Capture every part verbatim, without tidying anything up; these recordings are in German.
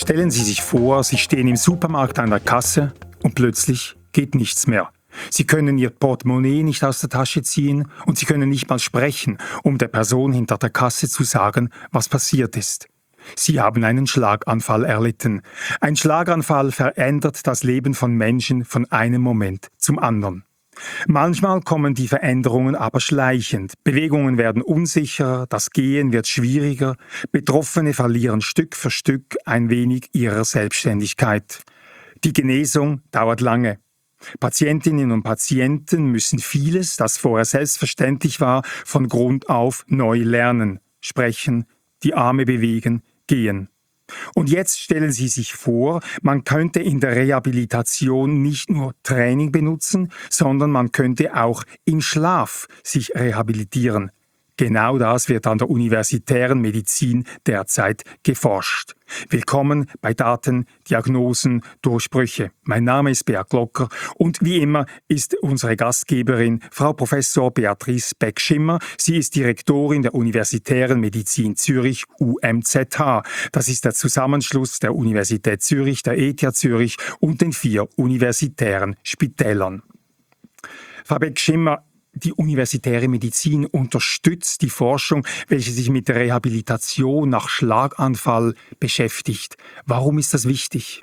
Stellen Sie sich vor, Sie stehen im Supermarkt an der Kasse und plötzlich geht nichts mehr. Sie können Ihr Portemonnaie nicht aus der Tasche ziehen und Sie können nicht mal sprechen, um der Person hinter der Kasse zu sagen, was passiert ist. Sie haben einen Schlaganfall erlitten. Ein Schlaganfall verändert das Leben von Menschen von einem Moment zum anderen. Manchmal kommen die Veränderungen aber schleichend. Bewegungen werden unsicherer, das Gehen wird schwieriger, Betroffene verlieren Stück für Stück ein wenig ihrer Selbstständigkeit. Die Genesung dauert lange. Patientinnen und Patienten müssen vieles, das vorher selbstverständlich war, von Grund auf neu lernen, sprechen, die Arme bewegen, gehen. Und jetzt stellen Sie sich vor, man könnte in der Rehabilitation nicht nur Training benutzen, sondern man könnte auch im Schlaf sich rehabilitieren. Genau das wird an der universitären Medizin derzeit geforscht. Willkommen bei Daten, Diagnosen, Durchbrüche. Mein Name ist Beat Glocker und wie immer ist unsere Gastgeberin Frau Professor Beatrice Beck-Schimmer. Sie ist Direktorin der Universitären Medizin Zürich U M Z H. Das ist der Zusammenschluss der Universität Zürich, der E T H Zürich und den vier universitären Spitälern. Frau Beck-Schimmer, die universitäre Medizin unterstützt die Forschung, welche sich mit der Rehabilitation nach Schlaganfall beschäftigt. Warum ist das wichtig?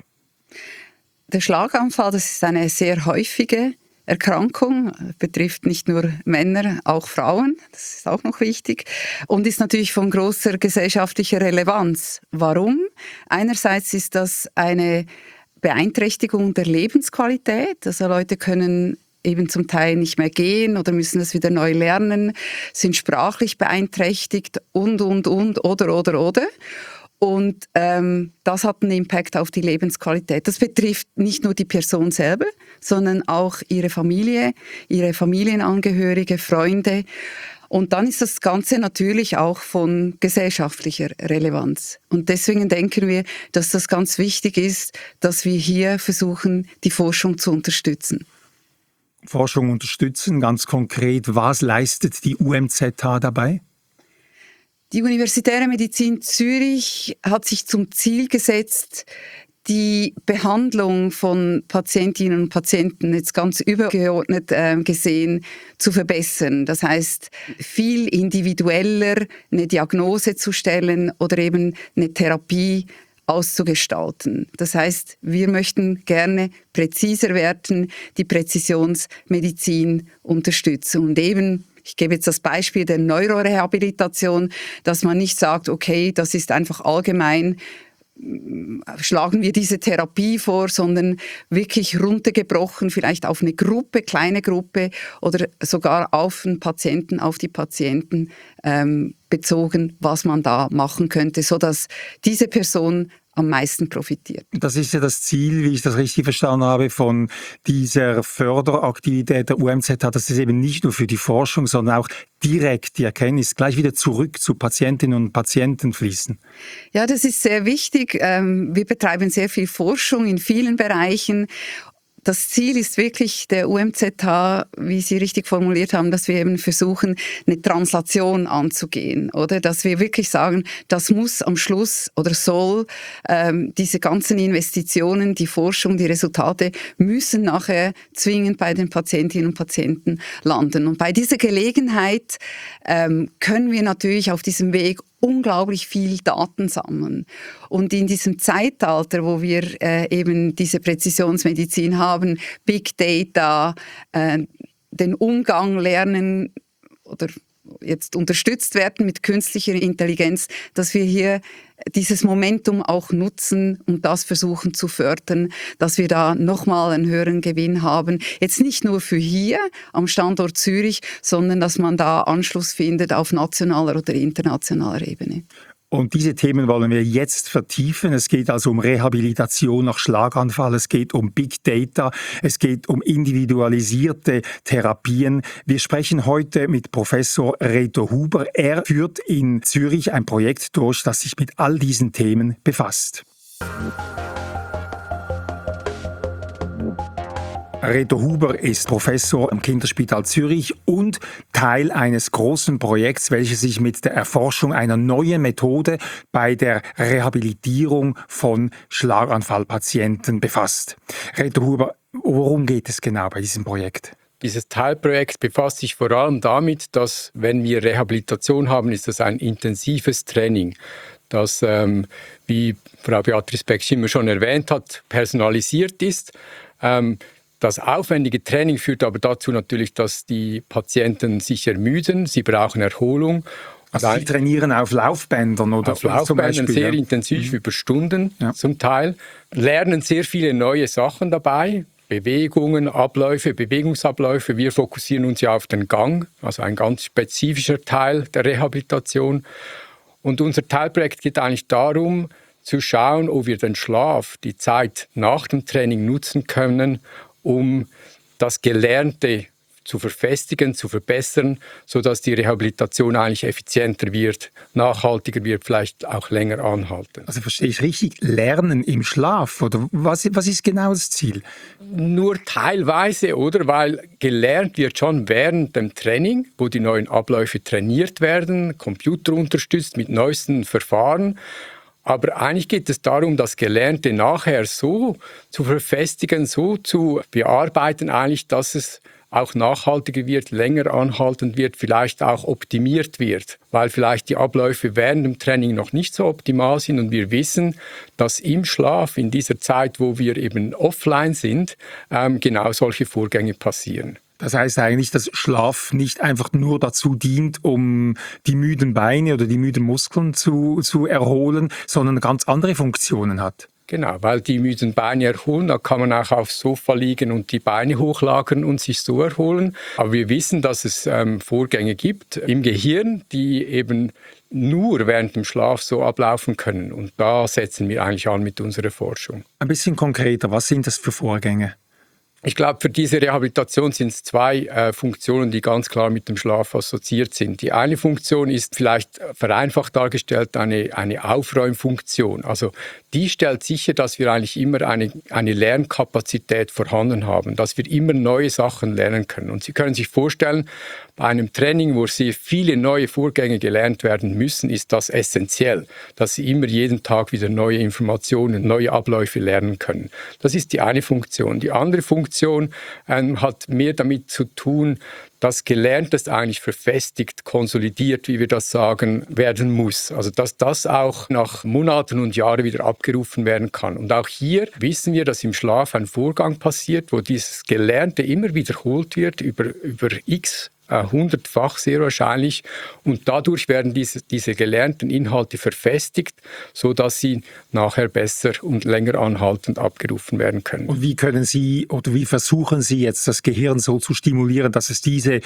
Der Schlaganfall, das ist eine sehr häufige Erkrankung, betrifft nicht nur Männer, auch Frauen, das ist auch noch wichtig, und ist natürlich von großer gesellschaftlicher Relevanz. Warum? Einerseits ist das eine Beeinträchtigung der Lebensqualität, also Leute können eben zum Teil nicht mehr gehen oder müssen es wieder neu lernen, sind sprachlich beeinträchtigt und, und, und, oder, oder, oder. Und ähm, das hat einen Impact auf die Lebensqualität. Das betrifft nicht nur die Person selber, sondern auch ihre Familie, ihre Familienangehörige, Freunde. Und dann ist das Ganze natürlich auch von gesellschaftlicher Relevanz. Und deswegen denken wir, dass das ganz wichtig ist, dass wir hier versuchen, die Forschung zu unterstützen. Forschung unterstützen, ganz konkret, was leistet die U M Z H dabei? Die Universitäre Medizin Zürich hat sich zum Ziel gesetzt, die Behandlung von Patientinnen und Patienten jetzt ganz übergeordnet äh, gesehen zu verbessern. Das heißt, viel individueller eine Diagnose zu stellen oder eben eine Therapie auszugestalten. Das heißt, wir möchten gerne präziser werden, die Präzisionsmedizin unterstützen und eben, ich gebe jetzt das Beispiel der Neurorehabilitation, dass man nicht sagt, okay, das ist einfach allgemein, schlagen wir diese Therapie vor, sondern wirklich runtergebrochen, vielleicht auf eine Gruppe, kleine Gruppe oder sogar auf den Patienten, auf die Patienten ähm, bezogen, was man da machen könnte, sodass diese Person am meisten profitiert. Das ist ja das Ziel, wie ich das richtig verstanden habe, von dieser Förderaktivität der U M Z H, dass es eben nicht nur für die Forschung, sondern auch direkt die Erkenntnis gleich wieder zurück zu Patientinnen und Patienten fließen. Ja, das ist sehr wichtig. Wir betreiben sehr viel Forschung in vielen Bereichen. Das Ziel ist wirklich der U M Z H, wie Sie richtig formuliert haben, dass wir eben versuchen, eine Translation anzugehen, oder? Dass wir wirklich sagen, das muss am Schluss oder soll ähm, diese ganzen Investitionen, die Forschung, die Resultate müssen nachher zwingend bei den Patientinnen und Patienten landen. Und bei dieser Gelegenheit ähm, können wir natürlich auf diesem Weg unglaublich viel Daten sammeln. Und in diesem Zeitalter, wo wir äh, eben diese Präzisionsmedizin haben, Big Data, äh, den Umgang lernen oder jetzt unterstützt werden mit künstlicher Intelligenz, dass wir hier dieses Momentum auch nutzen und das versuchen zu fördern, dass wir da nochmal einen höheren Gewinn haben. Jetzt nicht nur für hier am Standort Zürich, sondern dass man da Anschluss findet auf nationaler oder internationaler Ebene. Und diese Themen wollen wir jetzt vertiefen. Es geht also um Rehabilitation nach Schlaganfall, es geht um Big Data, es geht um individualisierte Therapien. Wir sprechen heute mit Professor Reto Huber. Er führt in Zürich ein Projekt durch, das sich mit all diesen Themen befasst. Reto Huber ist Professor am Kinderspital Zürich und Teil eines großen Projekts, welches sich mit der Erforschung einer neuen Methode bei der Rehabilitierung von Schlaganfallpatienten befasst. Reto Huber, worum geht es genau bei diesem Projekt? Dieses Teilprojekt befasst sich vor allem damit, dass, wenn wir Rehabilitation haben, ist das ein intensives Training, das, ähm, wie Frau Beatrice Beck-Schimmer schon erwähnt hat, personalisiert ist. Ähm, Das aufwendige Training führt aber dazu natürlich, dass die Patienten sich ermüden, sie brauchen Erholung. Also Sie trainieren auf Laufbändern oder auf Laufbändern zum Beispiel, sehr ja. intensiv mhm. über Stunden ja. zum Teil, lernen sehr viele neue Sachen dabei, Bewegungen, Abläufe, Bewegungsabläufe. Wir fokussieren uns ja auf den Gang, also ein ganz spezifischer Teil der Rehabilitation. Und unser Teilprojekt geht eigentlich darum, zu schauen, ob wir den Schlaf, die Zeit nach dem Training nutzen können, um das Gelernte zu verfestigen, zu verbessern, sodass die Rehabilitation eigentlich effizienter wird, nachhaltiger wird, vielleicht auch länger anhalten. Also verstehe ich richtig, Lernen im Schlaf, oder was, was ist genau das Ziel? Nur teilweise, oder? Weil gelernt wird schon während dem Training, wo die neuen Abläufe trainiert werden, Computer unterstützt mit neuesten Verfahren. Aber eigentlich geht es darum, das Gelernte nachher so zu verfestigen, so zu bearbeiten, eigentlich, dass es auch nachhaltiger wird, länger anhaltend wird, vielleicht auch optimiert wird, weil vielleicht die Abläufe während dem Training noch nicht so optimal sind und wir wissen, dass im Schlaf, in dieser Zeit, wo wir eben offline sind, ähm, genau solche Vorgänge passieren. Das heißt eigentlich, dass Schlaf nicht einfach nur dazu dient, um die müden Beine oder die müden Muskeln zu, zu erholen, sondern ganz andere Funktionen hat. Genau, weil die müden Beine erholen, da kann man auch aufs Sofa liegen und die Beine hochlagern und sich so erholen. Aber wir wissen, dass es ähm, Vorgänge gibt im Gehirn, die eben nur während dem Schlaf so ablaufen können. Und da setzen wir eigentlich an mit unserer Forschung. Ein bisschen konkreter, was sind das für Vorgänge? Ich glaube, für diese Rehabilitation sind es zwei äh, Funktionen, die ganz klar mit dem Schlaf assoziiert sind. Die eine Funktion ist vielleicht vereinfacht dargestellt eine, eine Aufräumfunktion. Also die stellt sicher, dass wir eigentlich immer eine, eine Lernkapazität vorhanden haben, dass wir immer neue Sachen lernen können. Und Sie können sich vorstellen, bei einem Training, wo sehr viele neue Vorgänge gelernt werden müssen, ist das essentiell, dass Sie immer jeden Tag wieder neue Informationen, neue Abläufe lernen können. Das ist die eine Funktion. Die andere Funktion ähm, hat mehr damit zu tun, dass Gelerntes eigentlich verfestigt, konsolidiert, wie wir das sagen, werden muss. Also dass das auch nach Monaten und Jahren wieder abgerufen werden kann. Und auch hier wissen wir, dass im Schlaf ein Vorgang passiert, wo dieses Gelernte immer wiederholt wird über, über x hundertfach sehr wahrscheinlich und dadurch werden diese, diese gelernten Inhalte verfestigt, sodass sie nachher besser und länger anhaltend abgerufen werden können. Und wie können Sie oder wie versuchen Sie jetzt das Gehirn so zu stimulieren, dass es diese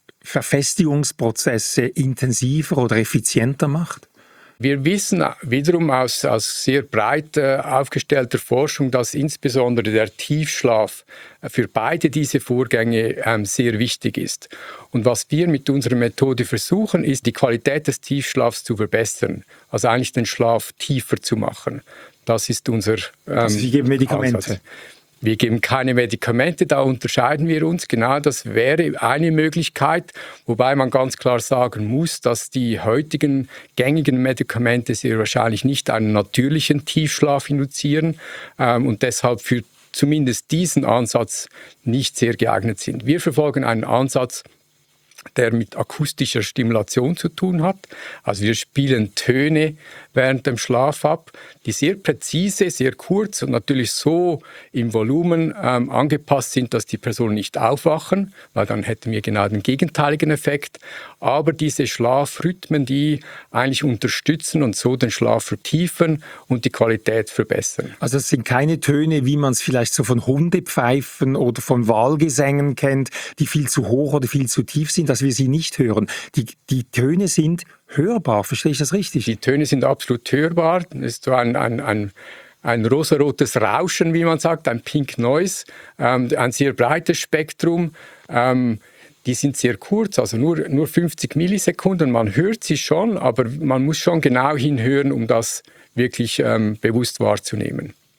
Verfestigungsprozesse intensiver oder effizienter macht? Wir wissen wiederum aus, aus sehr breit äh, aufgestellter Forschung, dass insbesondere der Tiefschlaf für beide diese Vorgänge ähm, sehr wichtig ist. Und was wir mit unserer Methode versuchen, ist, die Qualität des Tiefschlafs zu verbessern. Also eigentlich den Schlaf tiefer zu machen. Das ist unser ähm, also Sie geben Medikamente? Ansatz. Wir geben keine Medikamente, da unterscheiden wir uns. Genau, das wäre eine Möglichkeit, wobei man ganz klar sagen muss, dass die heutigen gängigen Medikamente sehr wahrscheinlich nicht einen natürlichen Tiefschlaf induzieren ähm, und deshalb für zumindest diesen Ansatz nicht sehr geeignet sind. Wir verfolgen einen Ansatz, der mit akustischer Stimulation zu tun hat. Also wir spielen Töne während dem Schlaf ab, die sehr präzise, sehr kurz und natürlich so im Volumen ähm, angepasst sind, dass die Personen nicht aufwachen, weil dann hätten wir genau den gegenteiligen Effekt. Aber diese Schlafrhythmen, die eigentlich unterstützen und so den Schlaf vertiefen und die Qualität verbessern. Also es sind keine Töne, wie man es vielleicht so von Hundepfeifen oder von Wahlgesängen kennt, die viel zu hoch oder viel zu tief sind, dass wir sie nicht hören. Die, die Töne sind hörbar, verstehe ich das richtig? Die Töne sind absolut hörbar. Das ist so ein, ein, ein, ein rosarotes Rauschen, wie man sagt, ein Pink Noise, ähm, ein sehr breites Spektrum. Ähm, die sind sehr kurz, also nur, nur fünfzig Millisekunden. Man hört sie schon, aber man muss schon genau hinhören, um das wirklich ähm, bewusst wahrzunehmen. Es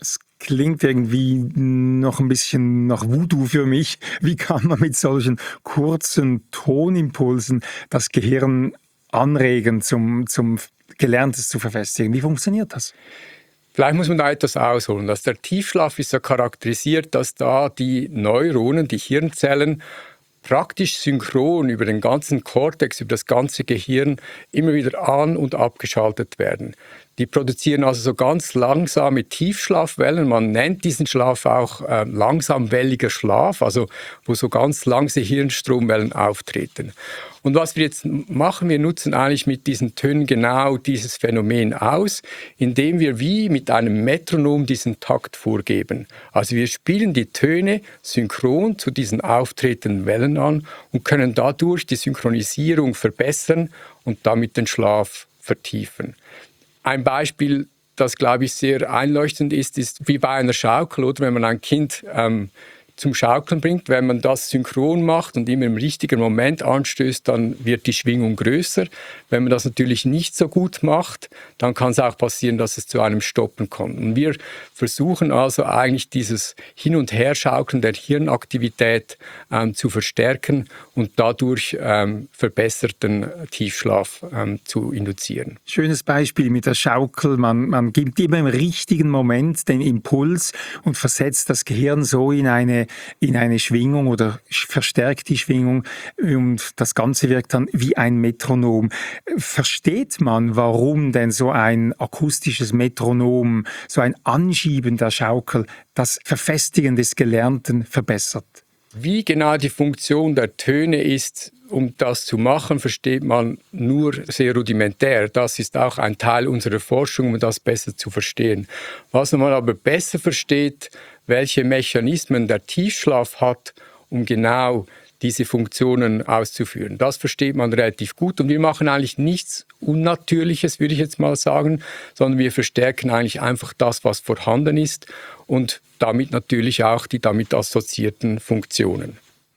klingt irgendwie noch ein bisschen nach Voodoo für mich. Wie kann man mit solchen kurzen Tonimpulsen das Gehirn anregen, zum, zum Gelerntes zu verfestigen? Wie funktioniert das? Vielleicht muss man da etwas ausholen. Dass der Tiefschlaf ist ja charakterisiert, dass da die Neuronen, die Hirnzellen, praktisch synchron über den ganzen Kortex, über das ganze Gehirn immer wieder an- und abgeschaltet werden. Die produzieren also so ganz langsame Tiefschlafwellen. Man nennt diesen Schlaf auch äh, langsamwelliger Schlaf, also wo so ganz langsame Hirnstromwellen auftreten. Und was wir jetzt machen, wir nutzen eigentlich mit diesen Tönen genau dieses Phänomen aus, indem wir wie mit einem Metronom diesen Takt vorgeben. Also wir spielen die Töne synchron zu diesen auftretenden Wellen an und können dadurch die Synchronisierung verbessern und damit den Schlaf vertiefen. Ein Beispiel, das, glaube ich, sehr einleuchtend ist, ist wie bei einer Schaukel, oder wenn man ein Kind ähm, zum Schaukeln bringt. Wenn man das synchron macht und immer im richtigen Moment anstößt, dann wird die Schwingung größer. Wenn man das natürlich nicht so gut macht, dann kann es auch passieren, dass es zu einem Stoppen kommt. Und wir versuchen also eigentlich dieses Hin- und Herschaukeln der Hirnaktivität ähm, zu verstärken und dadurch ähm, verbesserten Tiefschlaf ähm, zu induzieren. Schönes Beispiel mit der Schaukel. Man, man gibt immer im richtigen Moment den Impuls und versetzt das Gehirn so in eine, in eine Schwingung oder verstärkt die Schwingung und das Ganze wirkt dann wie ein Metronom. Versteht man, warum denn so ein akustisches Metronom, so ein Anschieben der Schaukel, das Verfestigen des Gelernten verbessert? Wie genau die Funktion der Töne ist, um das zu machen, versteht man nur sehr rudimentär. Das ist auch ein Teil unserer Forschung, um das besser zu verstehen. Was man aber besser versteht, welche Mechanismen der Tiefschlaf hat, um genau diese Funktionen auszuführen. Das versteht man relativ gut und wir machen eigentlich nichts Unnatürliches, würde ich jetzt mal sagen, sondern wir verstärken eigentlich einfach das, was vorhanden ist und damit natürlich auch die damit assoziierten Funktionen.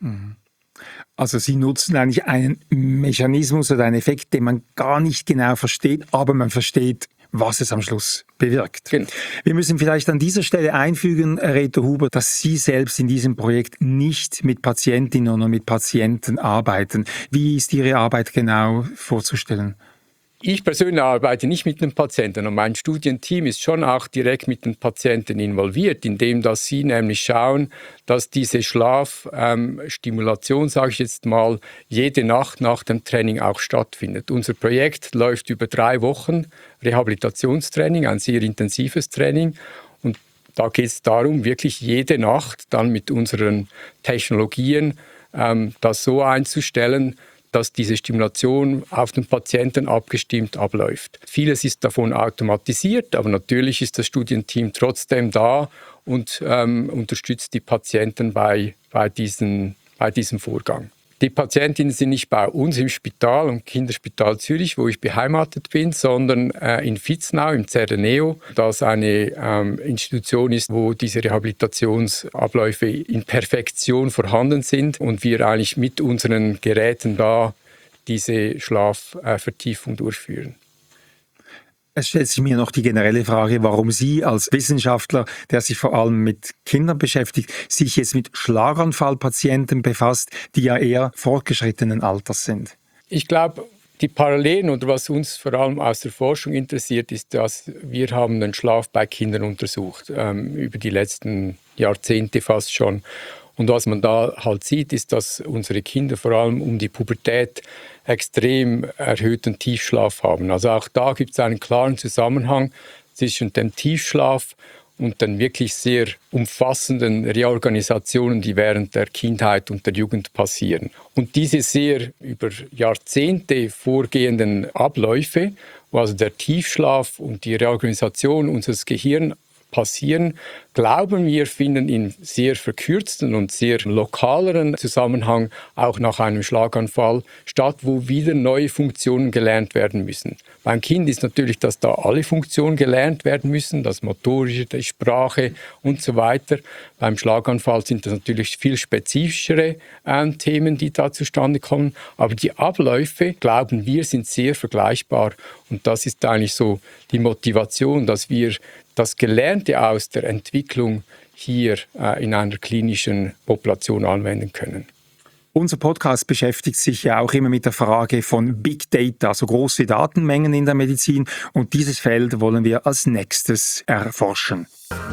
Also Sie nutzen eigentlich einen Mechanismus oder einen Effekt, den man gar nicht genau versteht, aber man versteht, was es am Schluss bewirkt. Genau. Wir müssen vielleicht an dieser Stelle einfügen, Reto Huber, dass Sie selbst in diesem Projekt nicht mit Patientinnen oder mit Patienten arbeiten. Wie ist Ihre Arbeit genau vorzustellen? Ich persönlich arbeite nicht mit den Patienten und mein Studienteam ist schon auch direkt mit den Patienten involviert, indem dass sie nämlich schauen, dass diese Schlafstimulation, ähm, sage ich jetzt mal, jede Nacht nach dem Training auch stattfindet. Unser Projekt läuft über drei Wochen, Rehabilitationstraining, ein sehr intensives Training und da geht es darum, wirklich jede Nacht dann mit unseren Technologien ähm, das so einzustellen, dass diese Stimulation auf den Patienten abgestimmt abläuft. Vieles ist davon automatisiert, aber natürlich ist das Studienteam trotzdem da und ähm, unterstützt die Patienten bei, bei, diesen, bei diesem Vorgang. Die Patientinnen sind nicht bei uns im Spital, im Kinderspital Zürich, wo ich beheimatet bin, sondern äh, in Vitznau, im Zerdeneo, das eine ähm, Institution ist, wo diese Rehabilitationsabläufe in Perfektion vorhanden sind und wir eigentlich mit unseren Geräten da diese Schlafvertiefung äh, durchführen. Es stellt sich mir noch die generelle Frage, warum Sie als Wissenschaftler, der sich vor allem mit Kindern beschäftigt, sich jetzt mit Schlaganfallpatienten befasst, die ja eher fortgeschrittenen Alters sind. Ich glaube, die Parallelen oder was uns vor allem aus der Forschung interessiert, ist, dass wir haben den Schlaf bei Kindern untersucht, ähm, über die letzten Jahrzehnte fast schon. Und was man da halt sieht, ist, dass unsere Kinder vor allem um die Pubertät extrem erhöhten Tiefschlaf haben. Also auch da gibt es einen klaren Zusammenhang zwischen dem Tiefschlaf und den wirklich sehr umfassenden Reorganisationen, die während der Kindheit und der Jugend passieren. Und diese sehr über Jahrzehnte vorgehenden Abläufe, wo also der Tiefschlaf und die Reorganisation unseres Gehirns passieren, glauben wir, finden in sehr verkürzten und sehr lokaleren Zusammenhang auch nach einem Schlaganfall statt, wo wieder neue Funktionen gelernt werden müssen. Beim Kind ist natürlich, dass da alle Funktionen gelernt werden müssen, das Motorische, die Sprache und so weiter. Beim Schlaganfall sind das natürlich viel spezifischere äh, Themen, die da zustande kommen. Aber die Abläufe, glauben wir, sind sehr vergleichbar. Und das ist eigentlich so die Motivation, dass wir das Gelernte aus der Entwicklung hier äh, in einer klinischen Population anwenden können. Unser Podcast beschäftigt sich ja auch immer mit der Frage von Big Data, also große Datenmengen in der Medizin. Und dieses Feld wollen wir als nächstes erforschen.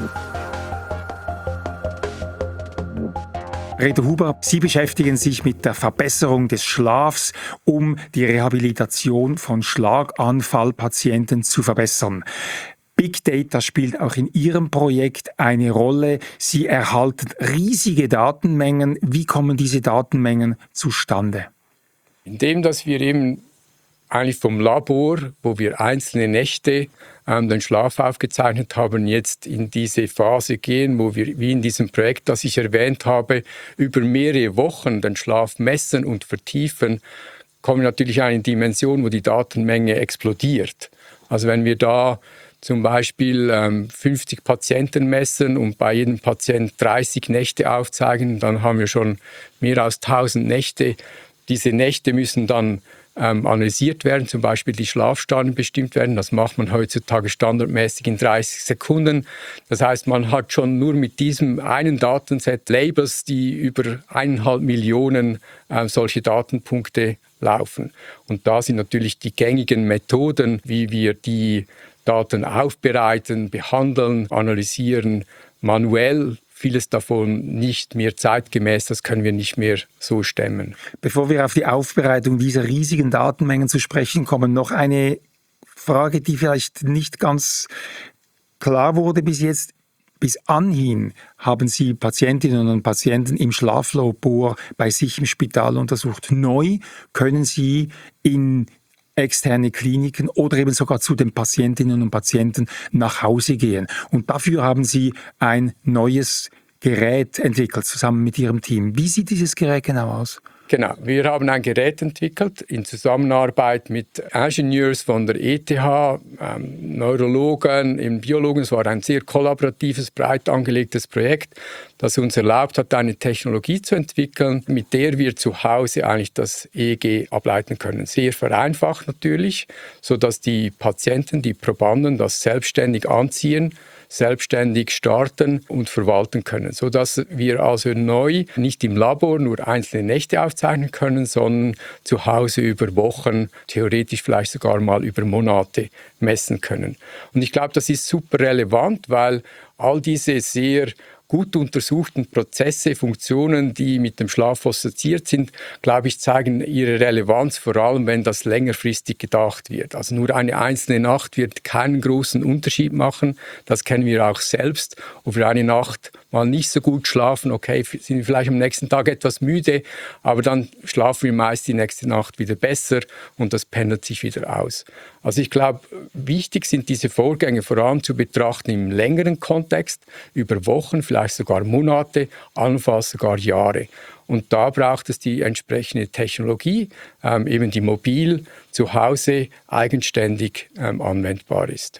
Reto Huber, Sie beschäftigen sich mit der Verbesserung des Schlafs, um die Rehabilitation von Schlaganfallpatienten zu verbessern. Big Data spielt auch in Ihrem Projekt eine Rolle. Sie erhalten riesige Datenmengen. Wie kommen diese Datenmengen zustande? Indem, dass wir eben eigentlich vom Labor, wo wir einzelne Nächte ähm, den Schlaf aufgezeichnet haben, jetzt in diese Phase gehen, wo wir, wie in diesem Projekt, das ich erwähnt habe, über mehrere Wochen den Schlaf messen und vertiefen, kommen wir natürlich in eine Dimension, wo die Datenmenge explodiert. Also wenn wir da zum Beispiel ähm, fünfzig Patienten messen und bei jedem Patient dreißig Nächte aufzeichnen, dann haben wir schon mehr als tausend Nächte. Diese Nächte müssen dann ähm, analysiert werden, zum Beispiel die Schlafstadien bestimmt werden. Das macht man heutzutage standardmäßig in dreißig Sekunden. Das heißt, man hat schon nur mit diesem einen Datenset Labels, die über eineinhalb Millionen äh, solche Datenpunkte laufen. Und da sind natürlich die gängigen Methoden, wie wir die Daten aufbereiten, behandeln, analysieren, manuell. Vieles davon nicht mehr zeitgemäß, das können wir nicht mehr so stemmen. Bevor wir auf die Aufbereitung dieser riesigen Datenmengen zu sprechen kommen, noch eine Frage, die vielleicht nicht ganz klar wurde bis jetzt. Bis anhin haben Sie Patientinnen und Patienten im Schlaflabor bei sich im Spital untersucht. Neu können Sie in externe Kliniken oder eben sogar zu den Patientinnen und Patienten nach Hause gehen. Und dafür haben Sie ein neues Gerät entwickelt, zusammen mit Ihrem Team. Wie sieht dieses Gerät genau aus? Genau, wir haben ein Gerät entwickelt in Zusammenarbeit mit Ingenieurs von der E T H, ähm, Neurologen, eben Biologen. Es war ein sehr kollaboratives, breit angelegtes Projekt, das uns erlaubt hat, eine Technologie zu entwickeln, mit der wir zu Hause eigentlich das E E G ableiten können. Sehr vereinfacht natürlich, sodass die Patienten, die Probanden das selbstständig anziehen, selbstständig starten und verwalten können, sodass wir also neu nicht im Labor nur einzelne Nächte aufzeichnen können, sondern zu Hause über Wochen, theoretisch vielleicht sogar mal über Monate messen können. Und ich glaube, das ist super relevant, weil all diese sehr gut untersuchten Prozesse, Funktionen, die mit dem Schlaf assoziiert sind, glaube ich, zeigen ihre Relevanz, vor allem wenn das längerfristig gedacht wird. Also nur eine einzelne Nacht wird keinen großen Unterschied machen. Das kennen wir auch selbst. Ob wir eine Nacht mal nicht so gut schlafen, okay, sind wir vielleicht am nächsten Tag etwas müde, aber dann schlafen wir meist die nächste Nacht wieder besser und das pendelt sich wieder aus. Also ich glaube, wichtig sind diese Vorgänge vor allem zu betrachten im längeren Kontext, über Wochen, vielleicht sogar Monate, allenfalls sogar Jahre. Und da braucht es die entsprechende Technologie, ähm, eben die mobil zu Hause eigenständig ähm, anwendbar ist.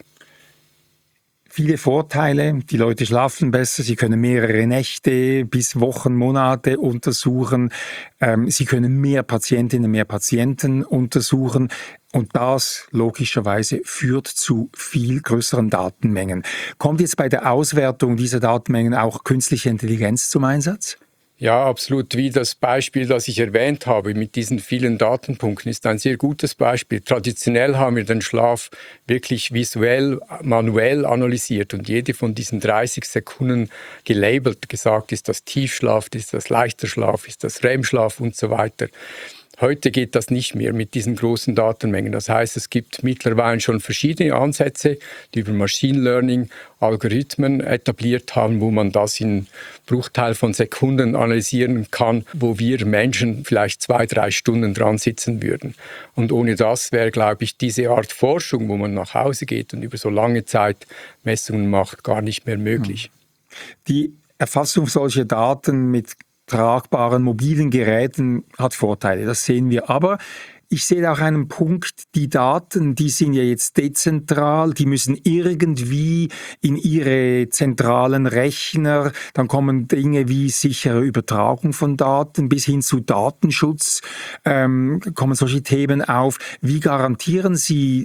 Viele Vorteile, die Leute schlafen besser, sie können mehrere Nächte bis Wochen, Monate untersuchen, ähm, sie können mehr Patientinnen, mehr Patienten untersuchen und das logischerweise führt zu viel größeren Datenmengen. Kommt jetzt bei der Auswertung dieser Datenmengen auch künstliche Intelligenz zum Einsatz? Ja, absolut. Wie das Beispiel, das ich erwähnt habe, mit diesen vielen Datenpunkten, ist ein sehr gutes Beispiel. Traditionell haben wir den Schlaf wirklich visuell, manuell analysiert und jede von diesen dreißig Sekunden gelabelt, gesagt, ist das Tiefschlaf, ist das leichter Schlaf, ist das R E M-Schlaf und so weiter. Heute geht das nicht mehr mit diesen großen Datenmengen. Das heißt, es gibt mittlerweile schon verschiedene Ansätze, die über Machine Learning Algorithmen etabliert haben, wo man das in Bruchteil von Sekunden analysieren kann, wo wir Menschen vielleicht zwei, drei Stunden dran sitzen würden. Und ohne das wäre, glaube ich, diese Art Forschung, wo man nach Hause geht und über so lange Zeit Messungen macht, gar nicht mehr möglich. Die Erfassung solcher Daten mit tragbaren mobilen Geräten hat Vorteile, das sehen wir. Aber ich sehe auch einen Punkt, die Daten, die sind ja jetzt dezentral, die müssen irgendwie in ihre zentralen Rechner, dann kommen Dinge wie sichere Übertragung von Daten bis hin zu Datenschutz, ähm, kommen solche Themen auf. Wie garantieren Sie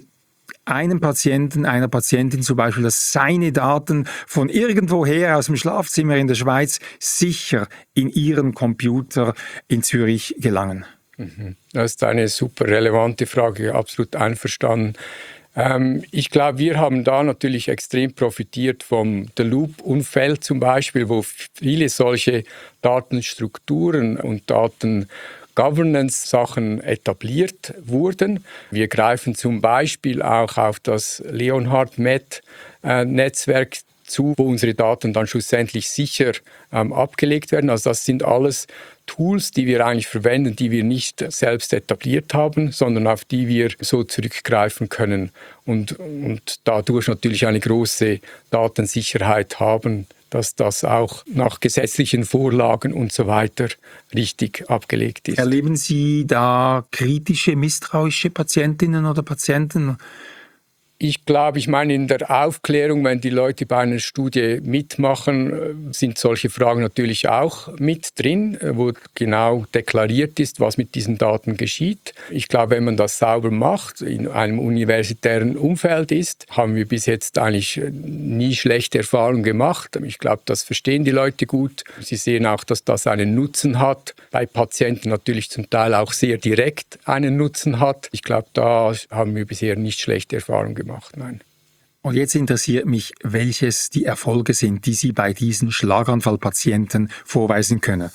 einem Patienten, einer Patientin zum Beispiel, dass seine Daten von irgendwoher aus dem Schlafzimmer in der Schweiz sicher in ihren Computer in Zürich gelangen? Das ist eine super relevante Frage, absolut einverstanden. Ähm, ich glaube, wir haben da natürlich extrem profitiert vom The Loop-Umfeld zum Beispiel, wo viele solche Datenstrukturen und Daten Governance-Sachen etabliert wurden. Wir greifen zum Beispiel auch auf das Leonhard-Met-Netzwerk zu, wo unsere Daten dann schlussendlich sicher ähm, abgelegt werden. Also das sind alles Tools, die wir eigentlich verwenden, die wir nicht selbst etabliert haben, sondern auf die wir so zurückgreifen können und, und dadurch natürlich eine große Datensicherheit haben, dass das auch nach gesetzlichen Vorlagen und so weiter richtig abgelegt ist. Erleben Sie da kritische, misstrauische Patientinnen oder Patienten? Ich glaube, ich meine, in der Aufklärung, wenn die Leute bei einer Studie mitmachen, sind solche Fragen natürlich auch mit drin, wo genau deklariert ist, was mit diesen Daten geschieht. Ich glaube, wenn man das sauber macht, in einem universitären Umfeld ist, haben wir bis jetzt eigentlich nie schlechte Erfahrungen gemacht. Ich glaube, das verstehen die Leute gut. Sie sehen auch, dass das einen Nutzen hat. Bei Patienten natürlich zum Teil auch sehr direkt einen Nutzen hat. Ich glaube, da haben wir bisher nicht schlechte Erfahrungen gemacht. Nein. Und jetzt interessiert mich, welches die Erfolge sind, die Sie bei diesen Schlaganfallpatienten vorweisen können.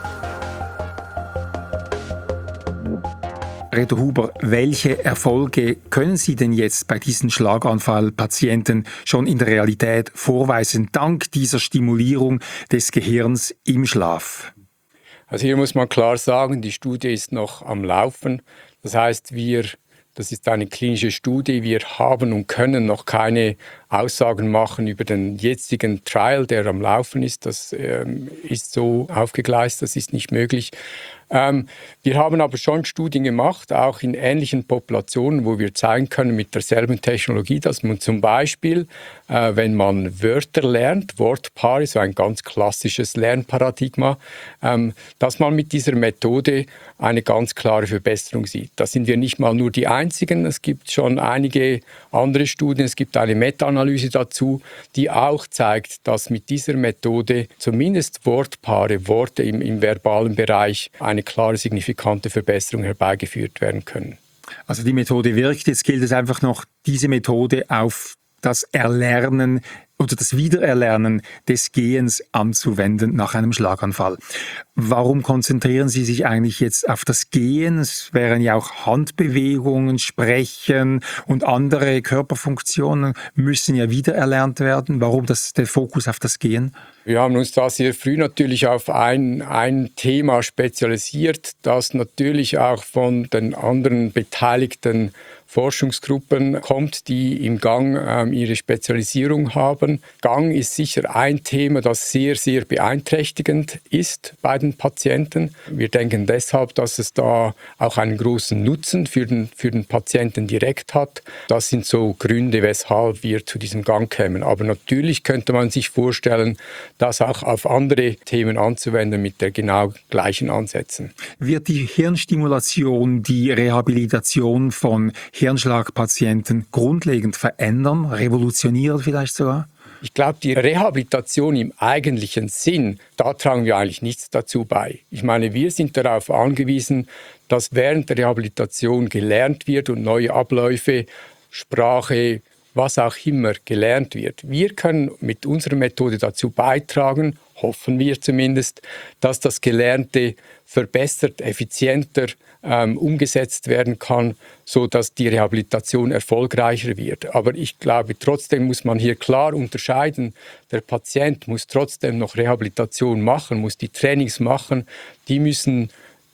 Reto Huber, welche Erfolge können Sie denn jetzt bei diesen Schlaganfallpatienten schon in der Realität vorweisen, dank dieser Stimulierung des Gehirns im Schlaf? Also hier muss man klar sagen, die Studie ist noch am Laufen. Das heißt, wir Das ist eine klinische Studie. Wir haben und können noch keine Aussagen machen über den jetzigen Trial, der am Laufen ist. Das ähm, ist so aufgegleist, das ist nicht möglich. Ähm, wir haben aber schon Studien gemacht, auch in ähnlichen Populationen, wo wir zeigen können mit derselben Technologie, dass man zum Beispiel, äh, wenn man Wörter lernt, Wortpaare, so ein ganz klassisches Lernparadigma, ähm, dass man mit dieser Methode eine ganz klare Verbesserung sieht. Da sind wir nicht mal nur die Einzigen, es gibt schon einige andere Studien, es gibt eine Meta-Analyse dazu, die auch zeigt, dass mit dieser Methode zumindest Wortpaare, Worte im, im verbalen Bereich eine klare, signifikante Verbesserung herbeigeführt werden können. Also die Methode wirkt, jetzt gilt es einfach noch, diese Methode auf das Erlernen oder das Wiedererlernen des Gehens anzuwenden nach einem Schlaganfall. Warum konzentrieren Sie sich eigentlich jetzt auf das Gehen? Es wären ja auch Handbewegungen, Sprechen und andere Körperfunktionen müssen ja wiedererlernt werden. Warum das, der Fokus auf das Gehen? Wir haben uns da sehr früh natürlich auf ein, ein Thema spezialisiert, das natürlich auch von den anderen beteiligten Forschungsgruppen kommt, die im Gang ähm, ihre Spezialisierung haben. Gang ist sicher ein Thema, das sehr, sehr beeinträchtigend ist bei den Patienten. Wir denken deshalb, dass es da auch einen großen Nutzen für den, für den Patienten direkt hat. Das sind so Gründe, weshalb wir zu diesem Gang kämen. Aber natürlich könnte man sich vorstellen, das auch auf andere Themen anzuwenden mit der genau gleichen Ansätzen. Wird die Hirnstimulation die Rehabilitation von Hirnschlagpatienten grundlegend verändern, revolutionieren vielleicht sogar? Ich glaube, die Rehabilitation im eigentlichen Sinn, da tragen wir eigentlich nichts dazu bei. Ich meine, wir sind darauf angewiesen, dass während der Rehabilitation gelernt wird und neue Abläufe, Sprache, was auch immer gelernt wird. Wir können mit unserer Methode dazu beitragen, hoffen wir zumindest, dass das Gelernte verbessert, effizienter ähm, umgesetzt werden kann, sodass die Rehabilitation erfolgreicher wird. Aber ich glaube, trotzdem muss man hier klar unterscheiden. Der Patient muss trotzdem noch Rehabilitation machen, muss die Trainings machen. Die müssen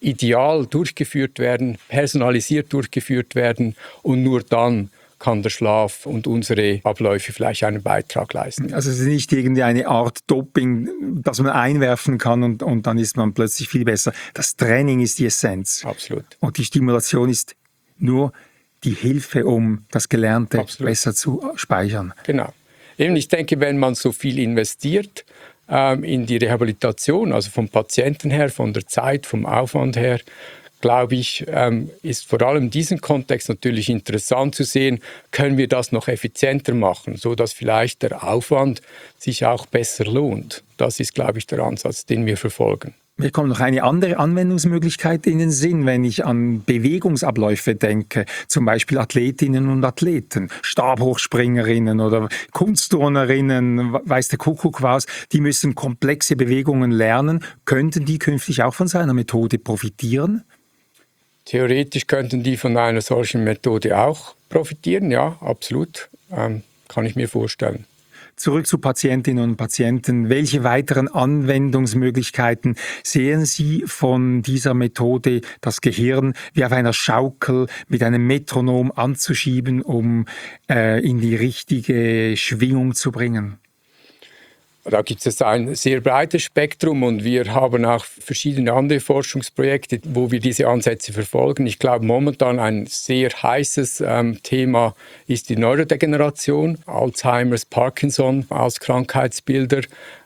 ideal durchgeführt werden, personalisiert durchgeführt werden und nur dann kann der Schlaf und unsere Abläufe vielleicht einen Beitrag leisten. Also es ist nicht irgendeine Art Doping, das man einwerfen kann und, und dann ist man plötzlich viel besser. Das Training ist die Essenz. Absolut. Und die Stimulation ist nur die Hilfe, um das Gelernte Absolut. besser zu speichern. Genau. Eben, ich denke, wenn man so viel investiert ähm, in die Rehabilitation, also vom Patienten her, von der Zeit, vom Aufwand her, glaube ich, ähm, ist vor allem in diesem Kontext natürlich interessant zu sehen, können wir das noch effizienter machen, sodass vielleicht der Aufwand sich auch besser lohnt. Das ist, glaube ich, der Ansatz, den wir verfolgen. Mir kommt noch eine andere Anwendungsmöglichkeit in den Sinn, wenn ich an Bewegungsabläufe denke, zum Beispiel Athletinnen und Athleten, Stabhochspringerinnen oder Kunstturnerinnen, weiß der Kuckuck was, die müssen komplexe Bewegungen lernen. Könnten die künftig auch von seiner Methode profitieren? Theoretisch könnten die von einer solchen Methode auch profitieren, ja, absolut, ähm, kann ich mir vorstellen. Zurück zu Patientinnen und Patienten. Welche weiteren Anwendungsmöglichkeiten sehen Sie von dieser Methode, das Gehirn wie auf einer Schaukel mit einem Metronom anzuschieben, um äh, in die richtige Schwingung zu bringen? Da gibt es ein sehr breites Spektrum und wir haben auch verschiedene andere Forschungsprojekte, wo wir diese Ansätze verfolgen. Ich glaube, momentan ein sehr heißes ähm, Thema ist die Neurodegeneration, Alzheimer's, Parkinson als Krankheitsbilder,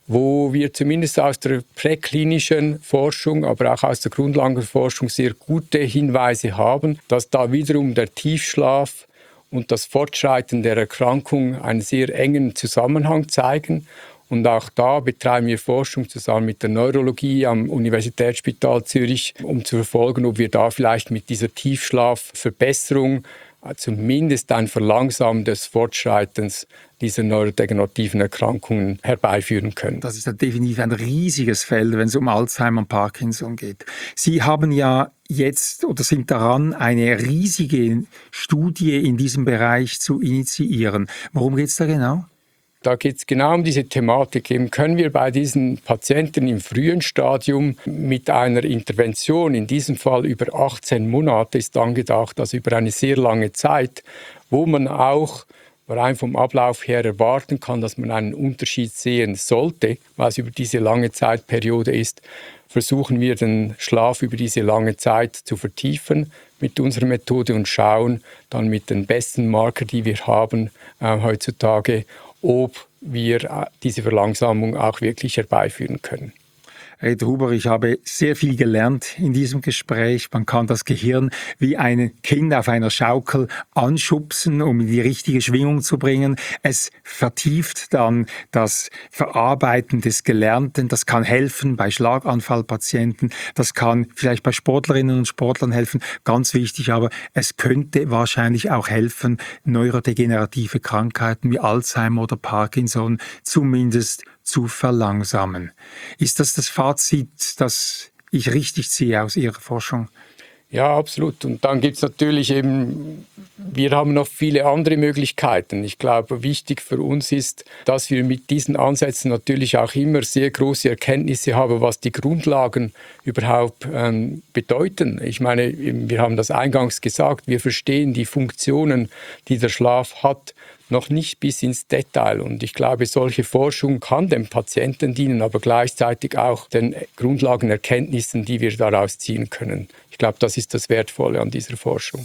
wo wir zumindest aus der präklinischen Forschung, aber auch aus der Grundlagenforschung sehr gute Hinweise haben, dass da wiederum der Tiefschlaf und das Fortschreiten der Erkrankung einen sehr engen Zusammenhang zeigen. Und auch da betreiben wir Forschung zusammen mit der Neurologie am Universitätsspital Zürich, um zu verfolgen, ob wir da vielleicht mit dieser Tiefschlafverbesserung zumindest ein Verlangsamen des Fortschreitens dieser neurodegenerativen Erkrankungen herbeiführen können. Das ist ja definitiv ein riesiges Feld, wenn es um Alzheimer und Parkinson geht. Sie haben ja jetzt oder sind daran, eine riesige Studie in diesem Bereich zu initiieren. Worum geht es da genau? Da geht es genau um diese Thematik. Eben können wir bei diesen Patienten im frühen Stadium mit einer Intervention, in diesem Fall über achtzehn Monate ist angedacht, also über eine sehr lange Zeit, wo man auch rein vom Ablauf her erwarten kann, dass man einen Unterschied sehen sollte, was über diese lange Zeitperiode ist, versuchen wir den Schlaf über diese lange Zeit zu vertiefen mit unserer Methode und schauen dann mit den besten Marker, die wir haben äh, heutzutage, ob wir diese Verlangsamung auch wirklich herbeiführen können. Reto Huber, ich habe sehr viel gelernt in diesem Gespräch. Man kann das Gehirn wie ein Kind auf einer Schaukel anschubsen, um in die richtige Schwingung zu bringen. Es vertieft dann das Verarbeiten des Gelernten. Das kann helfen bei Schlaganfallpatienten. Das kann vielleicht bei Sportlerinnen und Sportlern helfen. Ganz wichtig aber, es könnte wahrscheinlich auch helfen, neurodegenerative Krankheiten wie Alzheimer oder Parkinson zumindest zu verlangsamen. Ist das das Fazit, das ich richtig ziehe aus Ihrer Forschung? Ja, absolut. Und dann gibt es natürlich eben, wir haben noch viele andere Möglichkeiten. Ich glaube, wichtig für uns ist, dass wir mit diesen Ansätzen natürlich auch immer sehr große Erkenntnisse haben, was die Grundlagen überhaupt ähm, bedeuten. Ich meine, wir haben das eingangs gesagt, wir verstehen die Funktionen, die der Schlaf hat, noch nicht bis ins Detail. Und ich glaube, solche Forschung kann dem Patienten dienen, aber gleichzeitig auch den Grundlagenerkenntnissen, die wir daraus ziehen können. Ich glaube, das ist das Wertvolle an dieser Forschung.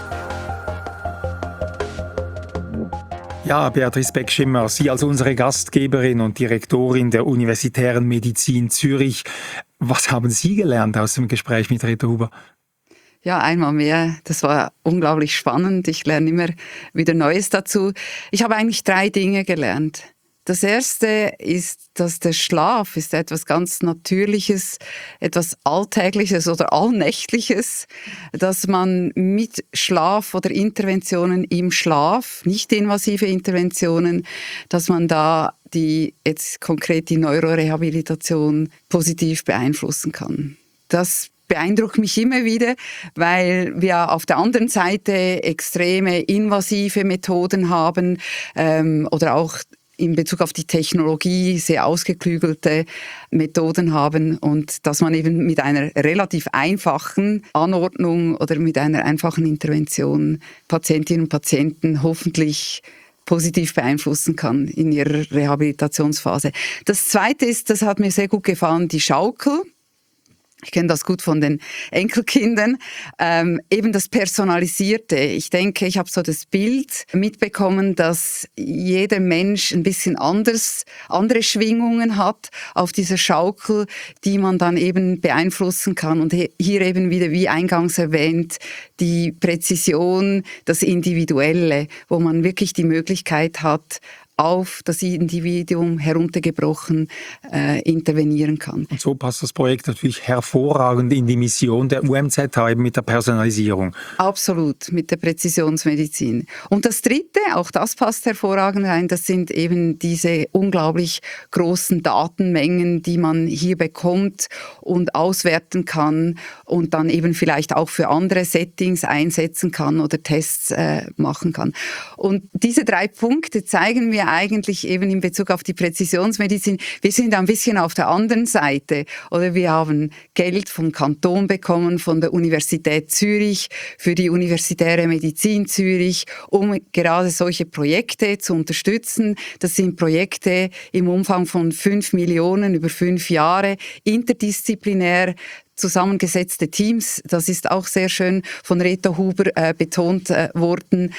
Ja, Beatrice Beck-Schimmer, Sie als unsere Gastgeberin und Direktorin der Universitären Medizin Zürich. Was haben Sie gelernt aus dem Gespräch mit Reto Huber? Ja, einmal mehr. Das war unglaublich spannend. Ich lerne immer wieder Neues dazu. Ich habe eigentlich drei Dinge gelernt. Das erste ist, dass der Schlaf ist etwas ganz Natürliches, etwas Alltägliches oder Allnächtliches, dass man mit Schlaf oder Interventionen im Schlaf, nicht invasive Interventionen, dass man da die jetzt konkret die Neurorehabilitation positiv beeinflussen kann. Das beeindruckt mich immer wieder, weil wir auf der anderen Seite extreme invasive Methoden haben ähm, oder auch in Bezug auf die Technologie sehr ausgeklügelte Methoden haben und dass man eben mit einer relativ einfachen Anordnung oder mit einer einfachen Intervention Patientinnen und Patienten hoffentlich positiv beeinflussen kann in ihrer Rehabilitationsphase. Das Zweite ist, das hat mir sehr gut gefallen, die Schaukel. Ich kenne das gut von den Enkelkindern. Ähm, eben das Personalisierte. Ich denke, ich habe so das Bild mitbekommen, dass jeder Mensch ein bisschen anders, andere Schwingungen hat auf dieser Schaukel, die man dann eben beeinflussen kann. Und hier eben wieder, wie eingangs erwähnt, die Präzision, das Individuelle, wo man wirklich die Möglichkeit hat, auf das Individuum heruntergebrochen äh, intervenieren kann. Und so passt das Projekt natürlich hervorragend in die Mission der U M Z H, eben mit der Personalisierung. Absolut, mit der Präzisionsmedizin. Und das Dritte, auch das passt hervorragend rein, das sind eben diese unglaublich großen Datenmengen, die man hier bekommt und auswerten kann und dann eben vielleicht auch für andere Settings einsetzen kann oder Tests äh, machen kann. Und diese drei Punkte zeigen mir eigentlich eben in Bezug auf die Präzisionsmedizin, wir sind ein bisschen auf der anderen Seite. Oder wir haben Geld vom Kanton bekommen, von der Universität Zürich, für die universitäre Medizin Zürich, um gerade solche Projekte zu unterstützen. Das sind Projekte im Umfang von fünf Millionen über fünf Jahre, interdisziplinär zusammengesetzte Teams. Das ist auch sehr schön von Reto Huber äh, betont äh, worden.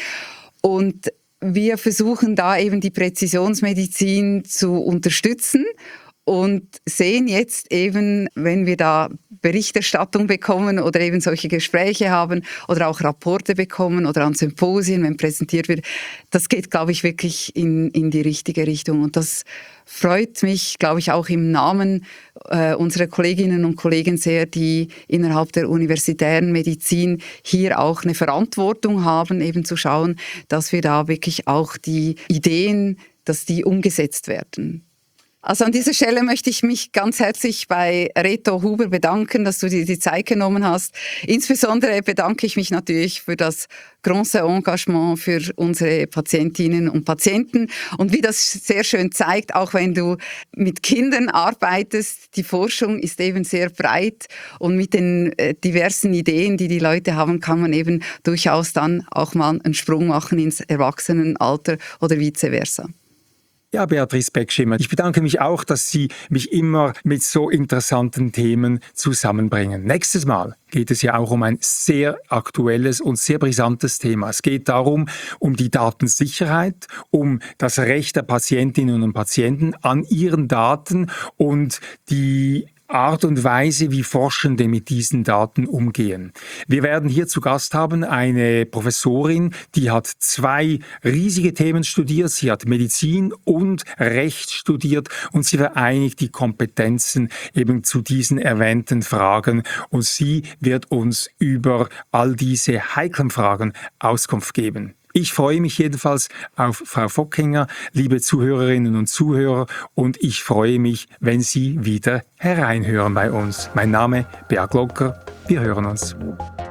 Und wir versuchen da eben die Präzisionsmedizin zu unterstützen und sehen jetzt eben, wenn wir da Berichterstattung bekommen oder eben solche Gespräche haben oder auch Rapporte bekommen oder an Symposien, wenn präsentiert wird, das geht, glaube ich, wirklich in, in die richtige Richtung. Und das freut mich, glaube ich, auch im Namen äh, unserer Kolleginnen und Kollegen sehr, die innerhalb der universitären Medizin hier auch eine Verantwortung haben, eben zu schauen, dass wir da wirklich auch die Ideen, dass die umgesetzt werden. Also an dieser Stelle möchte ich mich ganz herzlich bei Reto Huber bedanken, dass du dir die Zeit genommen hast. Insbesondere bedanke ich mich natürlich für das große Engagement für unsere Patientinnen und Patienten. Und wie das sehr schön zeigt, auch wenn du mit Kindern arbeitest, die Forschung ist eben sehr breit und mit den äh, diversen Ideen, die die Leute haben, kann man eben durchaus dann auch mal einen Sprung machen ins Erwachsenenalter oder vice versa. Ja, Beatrice Beckschimmer, ich bedanke mich auch, dass Sie mich immer mit so interessanten Themen zusammenbringen. Nächstes Mal geht es ja auch um ein sehr aktuelles und sehr brisantes Thema. Es geht darum, um die Datensicherheit, um das Recht der Patientinnen und Patienten an ihren Daten und die Art und Weise, wie Forschende mit diesen Daten umgehen. Wir werden hier zu Gast haben eine Professorin, die hat zwei riesige Themen studiert. Sie hat Medizin und Recht studiert und sie vereinigt die Kompetenzen eben zu diesen erwähnten Fragen. Und sie wird uns über all diese heiklen Fragen Auskunft geben. Ich freue mich jedenfalls auf Frau Fockinger, liebe Zuhörerinnen und Zuhörer, und ich freue mich, wenn Sie wieder hereinhören bei uns. Mein Name Beat Glocker, wir hören uns.